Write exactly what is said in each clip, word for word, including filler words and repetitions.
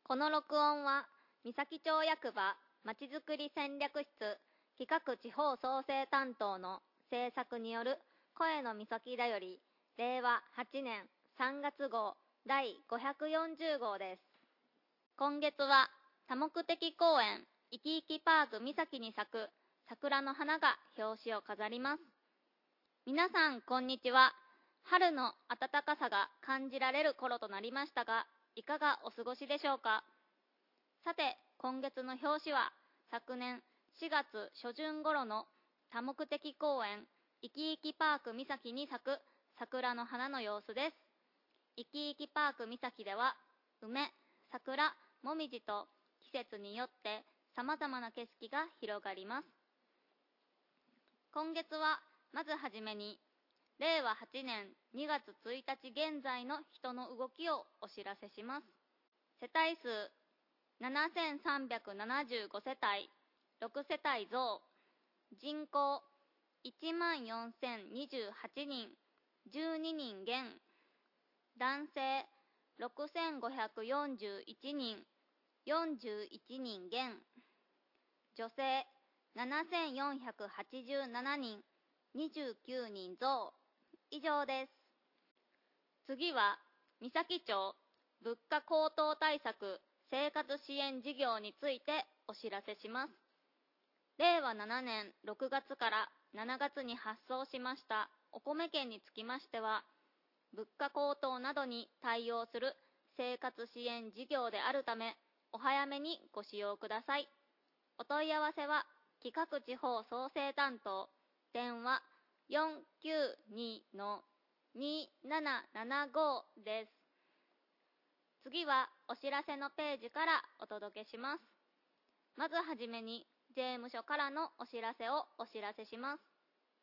この録音は三崎町役場まちづくり戦略室企画地方創生担当の制作による声の岬だよりれいわはちねんさんがつごうだいごひゃくよんじゅうごうです。今月は多目的公園いきいきパーク岬に咲く桜の花が表紙を飾ります。皆さんこんにちは。春の暖かさが感じられる頃となりましたが、いかがお過ごしでしょうか。さて、今月の表紙は昨年しがつしょじゅん頃の多目的公園いきいきパーク岬に咲く桜の花の様子です。いきいきパーク岬では梅、桜、もみじと季節によってさまざまな景色が広がります。今月はまずはじめにれいわはちねんにがつついたち現在の人の動きをお知らせします。世帯数ななせんさんびゃくななじゅうごせたい、ろくせたい増、人口いちまんよんせんにじゅうはちにん、じゅうににん減、男性ろくせんごひゃくよんじゅういちにん、よんじゅういちにん減、女性ななせんよんひゃくはちじゅうななにん、にじゅうきゅうにん増。以上です。次は三崎町物価高騰対策生活支援事業についてお知らせします。れいわななねんろくがつからしちがつに発送しましたお米券につきましては、物価高騰などに対応する生活支援事業であるため、お早めにご使用ください。お問い合わせは企画地方創生担当、電話よんきゅうにのにななななごです。次はお知らせのページからお届けします。まずはじめに税務署からのお知らせをお知らせします。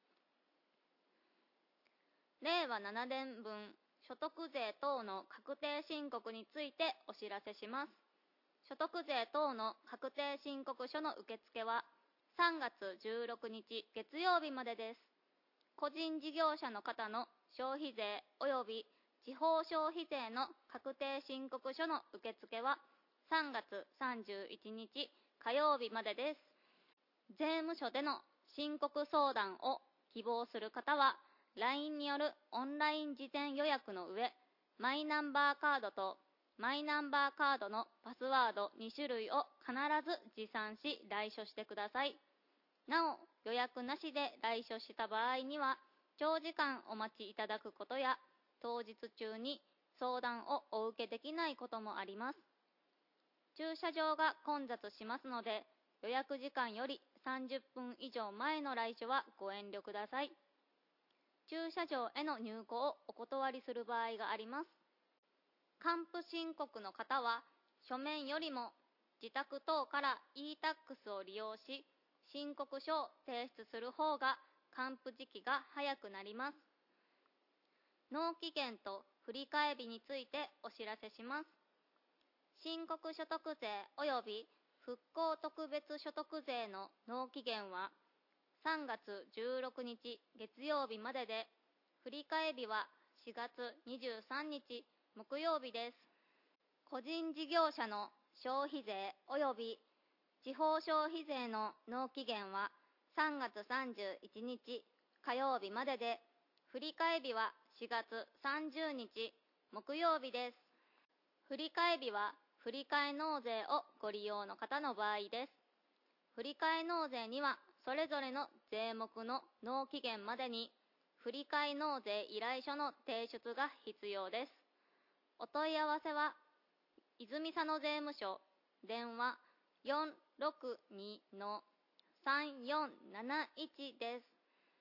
れいわななねんぶん所得税等の確定申告についてお知らせします。所得税等の確定申告書の受付はさんがつじゅうろくにち月曜日までです。個人事業者の方の消費税及び地方消費税の確定申告書の受付はさんがつさんじゅういちにち火曜日までです。税務署での申告相談を希望する方は ライン によるオンライン事前予約の上、マイナンバーカードとマイナンバーカードのパスワードにしゅるいを必ず持参し来所してください。なお、予約なしで来所した場合には、長時間お待ちいただくことや、当日中に相談をお受けできないこともあります。駐車場が混雑しますので、予約時間よりさんじゅっぷんいじょう前の来所はご遠慮ください。駐車場への入庫をお断りする場合があります。還付申告の方は、書面よりも自宅等から イータックス を利用し、申告書を提出する方が還付時期が早くなります。納期限と振替日についてお知らせします。申告所得税及び復興特別所得税の納期限はさんがつじゅうろくにち月曜日までで、振替日はしがつにじゅうさんにち木曜日です。個人事業者の消費税及び地方消費税の納期限はさんがつさんじゅういちにち火曜日までで、振替日はしがつさんじゅうにち木曜日です。振替日は振替納税をご利用の方の場合です。振替納税にはそれぞれの税目の納期限までに振替納税依頼書の提出が必要です。お問い合わせは泉佐野税務署、電話よんろくにのさんよんなないちです。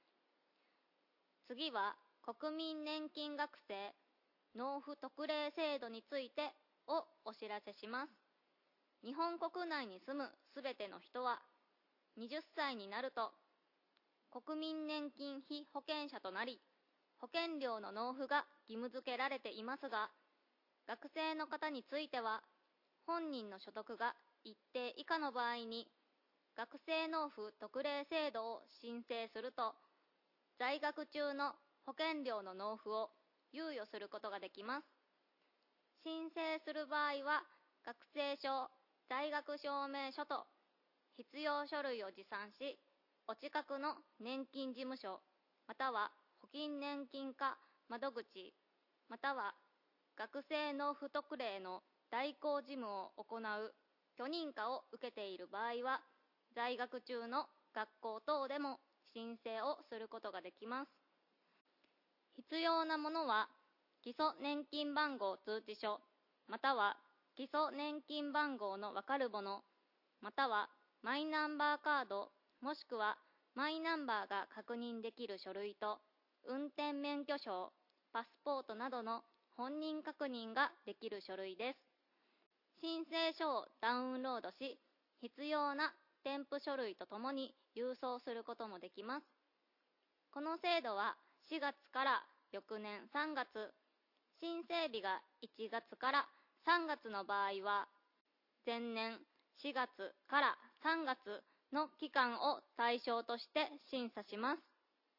次は国民年金学生納付特例制度についてをお知らせします。日本国内に住むすべての人ははたちになると国民年金被保険者となり、保険料の納付が義務付けられていますが、学生の方については本人の所得が一定以下の場合に学生納付特例制度を申請すると、在学中の保険料の納付を猶予することができます。申請する場合は学生証、在学証明書と必要書類を持参し、お近くの年金事務所、または保険年金課窓口、または学生納付特例の代行事務を行う許認可を受けている場合は、在学中の学校等でも申請をすることができます。必要なものは、基礎年金番号通知書、または基礎年金番号のわかるもの、またはマイナンバーカード、もしくはマイナンバーが確認できる書類と、運転免許証、パスポートなどの本人確認ができる書類です。申請書をダウンロードし、必要な添付書類とともに郵送することもできます。この制度はしがつから翌年さんがつ、申請日がいちがつからさんがつの場合は、前年しがつからさんがつの期間を対象として審査します。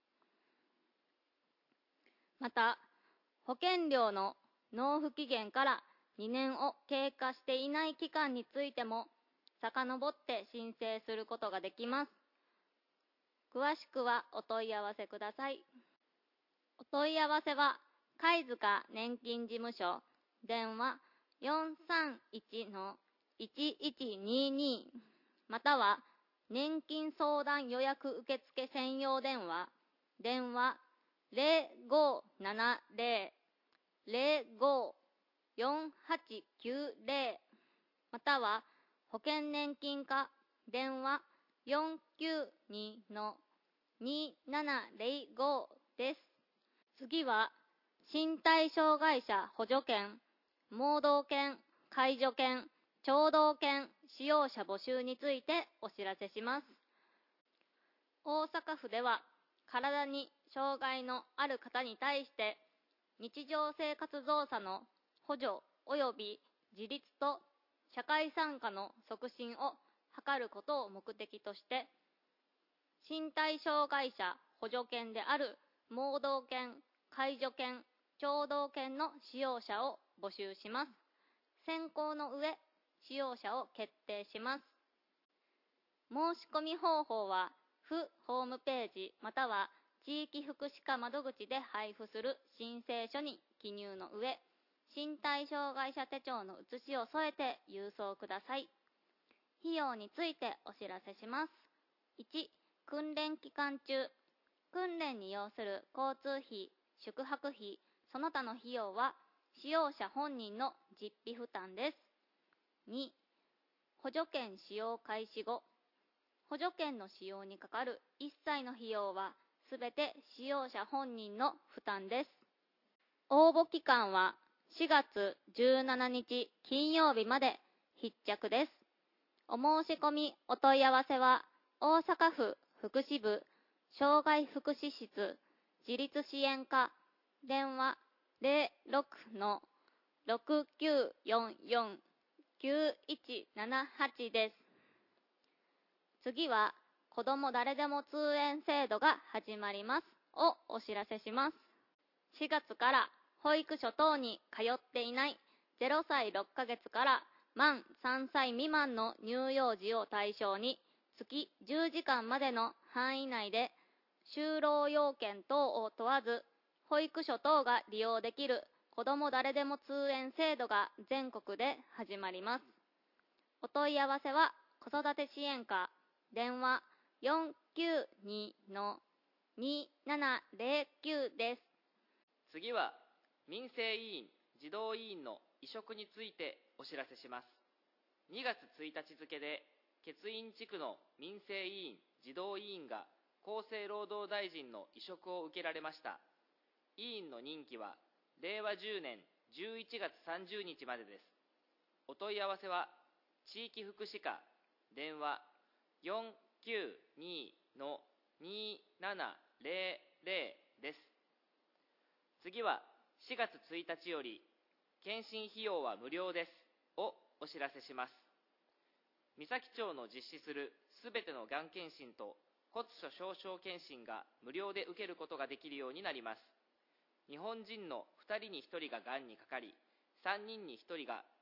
また、保険料の納付期限からにねんを経過していない期間についても、遡って申請することができます。詳しくはお問い合わせください。お問い合わせは、貝塚年金事務所、電話 よんさんいちのいちいちにに、または年金相談予約受付専用電話、電話 ゼロごななゼロ ゼロご よんはちきゅうゼロ、または保険年金課、電話 よんきゅうにのにななゼロご です。次は、身体障害者補助犬、盲導犬、介助犬、聴導犬使用者募集についてお知らせします。大阪府では、体に障害のある方に対して、日常生活動作の補助及び自立と社会参加の促進を図ることを目的として、身体障害者補助犬である盲導犬、介助犬、聴導犬の使用者を募集します。選考の上、使用者を決定します。申し込み方法は、府ホームページまたは地域福祉課窓口で配布する申請書に記入の上、身体障害者手帳の写しを添えて郵送ください。費用についてお知らせします。いち、訓練期間中、訓練に要する交通費、宿泊費、その他の費用は使用者本人の実費負担です。に、補助券使用開始後、補助券の使用にかかる一切の費用はすべて使用者本人の負担です。応募期間はしがつじゅうしちにち金曜日まで必着です。お申し込みお問い合わせは大阪府福祉部障害福祉室自立支援課電話 ゼロろくのろくきゅうよんよん きゅういちななはち です。次は、子ども誰でも通園制度が始まりますをお知らせします。しがつから保育所等に通っていないゼロさいろっかげつから満さんさい未満の乳幼児を対象に月じゅうじかんまでの範囲内で就労要件等を問わず保育所等が利用できる子ども誰でも通園制度が全国で始まります。お問い合わせは子育て支援課電話 よんきゅうにのにななゼロきゅう です。 次は民生委員、児童委員の委嘱についてお知らせします。にがつついたち付で欠員地区の民生委員、児童委員が厚生労働大臣の委嘱を受けられました。委員の任期はれいわじゅうねんじゅういちがつさんじゅうにちまでです。お問い合わせは地域福祉課電話 よんきゅうにのにななゼロゼロ です。次はしがつついたちより検診費用は無料ですをお知らせします。三崎町の実施するすべてのがん検診と骨粗しょう症検診が無料で受けることができるようになります。日本人のふたりにひとりががんにかかり、さんにんにひとりが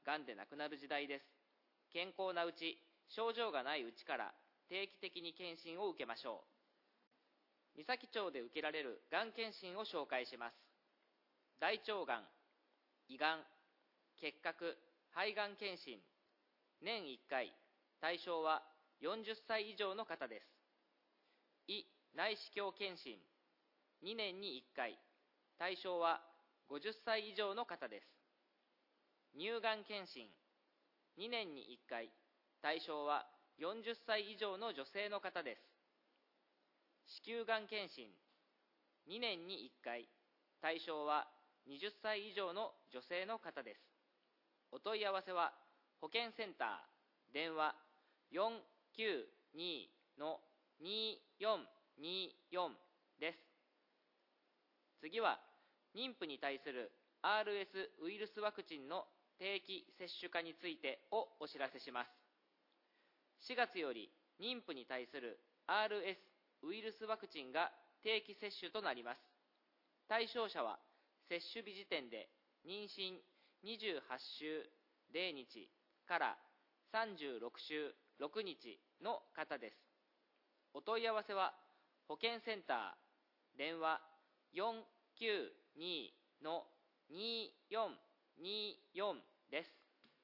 がんで亡くなる時代です。健康なうち、症状がないうちから定期的に検診を受けましょう。三崎町で受けられるがん検診を紹介します。大腸がん、胃がん、結核、肺がん検診、年いっかい、対象はよんじゅっさい以上の方です。胃内視鏡検診、にねんにいっかい、対象はごじゅっさい以上の方です。乳がん検診、にねんにいっかい、対象はよんじゅっさい以上の女性の方です。子宮がん検診、にねんにいっかい、対象ははたち以上の女性の方です。お問い合わせは保健センター、電話 よんきゅうに によんによん です。次は妊婦に対する アールエス ウイルスワクチンの定期接種化についてをお知らせします。しがつより妊婦に対する アールエス ウイルスワクチンが定期接種となります。対象者は接種日時点で妊娠にじゅうはちしゅうぜろにちからさんじゅうろくしゅうろくにちの方です。お問い合わせは保健センター、電話 よんきゅうに によんによん です。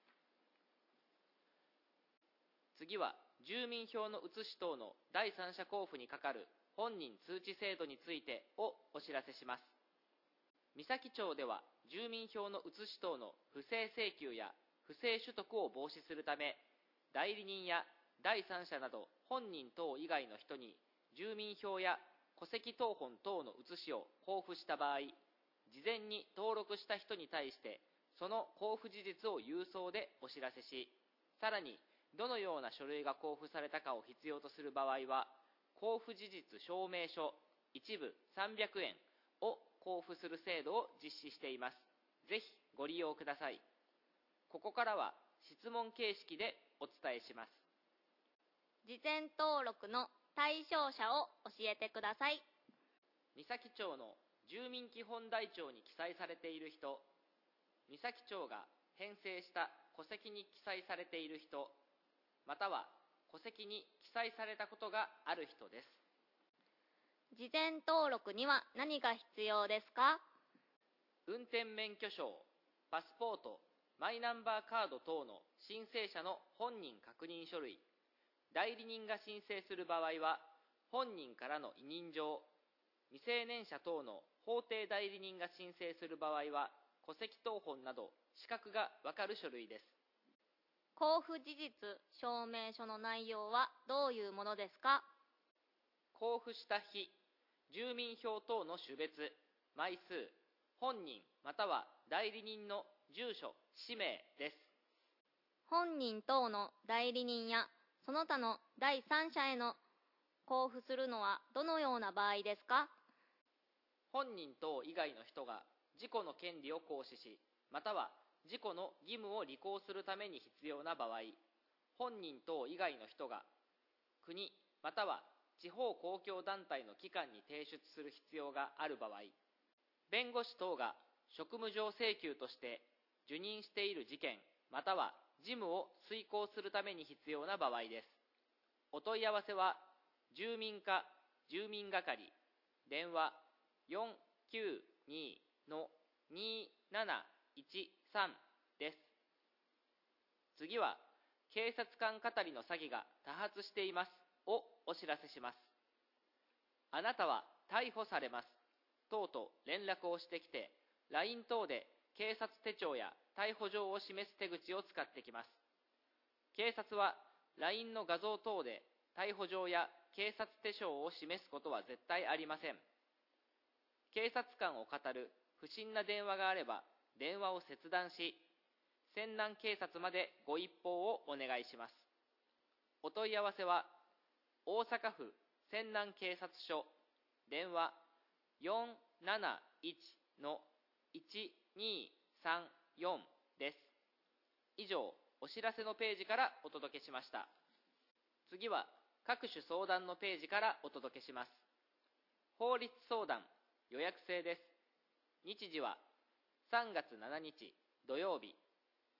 次は住民票の写し等の第三者交付にかかる本人通知制度についてをお知らせします。三崎町では住民票の写し等の不正請求や不正取得を防止するため、代理人や第三者など本人等以外の人に住民票や戸籍謄本等の写しを交付した場合、事前に登録した人に対してその交付事実を郵送でお知らせし、さらにどのような書類が交付されたかを必要とする場合は、交付事実証明書一部さんびゃくえんを交付する制度を実施しています。ぜひご利用ください。ここからは質問形式でお伝えします。 事前登録の対象者を教えてください。 三崎町の住民基本台帳に記載されている人、三崎町が編成した戸籍に記載されている人、または戸籍に記載されたことがある人です。 事前登録には何が必要ですか？ 運転免許証、パスポート、マイナンバーカード等の申請者の本人確認書類、代理人が申請する場合は本人からの委任状、未成年者等の法定代理人が申請する場合は戸籍謄本など資格がわかる書類です。 交付事実証明書の内容はどういうものですか？ 交付した日、住民票等の種別、枚数、本人または代理人の住所、氏名です。 本人等の代理人やその他の第三者への交付するのはどのような場合ですか？ 本人等以外の人が自己の権利を行使し、または自己の義務を履行するために必要な場合、本人等以外の人が国または地方公共団体の機関に提出する必要がある場合、弁護士等が職務上請求として受任している事件または事務を遂行するために必要な場合です。お問い合わせは住民課住民係、電話 よんきゅうに になないちさん です。次は警察官かたりの詐欺が多発していますをお知らせします。あなたは逮捕されます等と連絡をしてきて、 ライン 等で警察手帳や逮捕状を示す手口を使ってきます。警察は ライン の画像等で逮捕状や警察手帳を示すことは絶対ありません。警察官を語る不審な電話があれば電話を切断し、泉南警察までご一報をお願いします。お問い合わせは大阪府泉南警察署、電話 よんなないち いちにさんよん です。以上、お知らせのページからお届けしました。次は各種相談のページからお届けします。法律相談予約制です。日時はさんがつしちにち土曜日、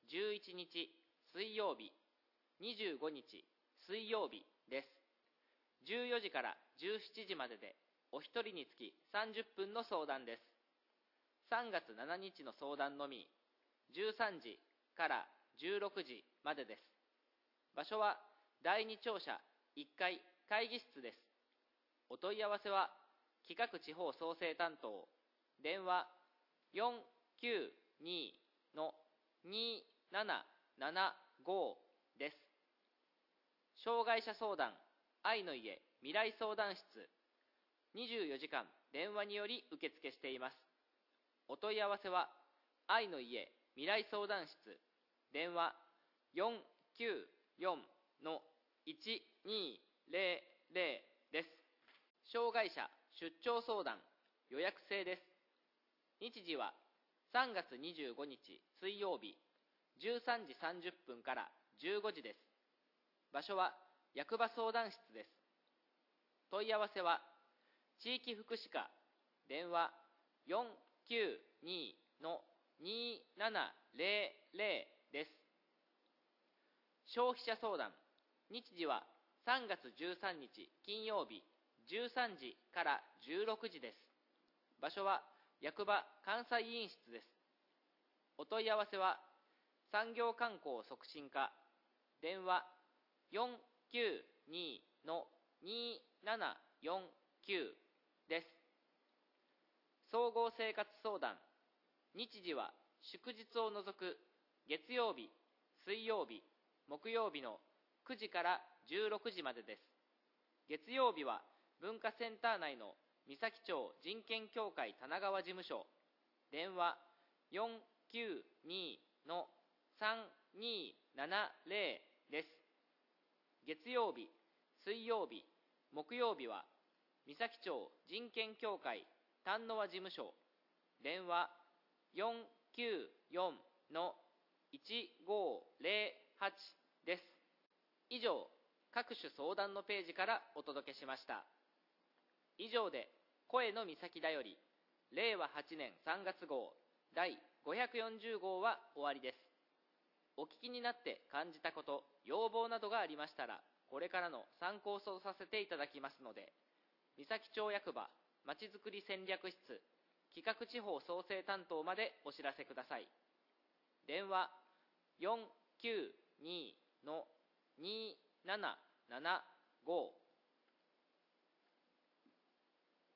じゅういちにち水曜日、にじゅうごにち水曜日です。じゅうよじからじゅうしちじまででお一人につきさんじゅっぷんの相談です。さんがつしちにちの相談のみ、じゅうさんじからじゅうろくじまでです。場所はだいに庁舎いっかい会議室です。お問い合わせは企画地方創生担当、電話 よんきゅうに にななななご です。障害者相談愛の家未来相談室、にじゅうよじかん電話により受付しています。お問い合わせは愛の家未来相談室、電話 よんきゅうよん いちにぜろぜろ です。障害者出張相談予約制です。日時はさんがつにじゅうごにち水曜日、じゅうさんじさんじゅっぷんからじゅうごじです。場所は役場相談室です。問い合わせは地域福祉課、電話 よんきゅうに にななぜろぜろ です。消費者相談、日時はさんがつじゅうさんにち金曜日、じゅうさんじからじゅうろくじです。場所は役場監査委員室です。お問い合わせは産業観光促進課、電話 よんきゅうに にななよんきゅう です。総合生活相談、日時は祝日を除く月曜日、水曜日、木曜日のくじからじゅうろくじまでです。月曜日は文化センター内の三崎町人権協会棚川事務所、電話 よんきゅうに さんにななぜろ です。月曜日、水曜日、木曜日は三崎町人権協会丹野和事務所、電話 よんきゅうよん いちごぜろはち です。以上、各種相談のページからお届けしました。以上で声の岬だよりれいわはちねんさんがつごうだいごひゃくよんじゅうごうは終わりです。お聞きになって感じたこと、要望などがありましたら、これからの参考とさせていただきますので、三崎町役場まちづくり戦略室企画地方創生担当までお知らせください。電話 よんきゅうに にななななご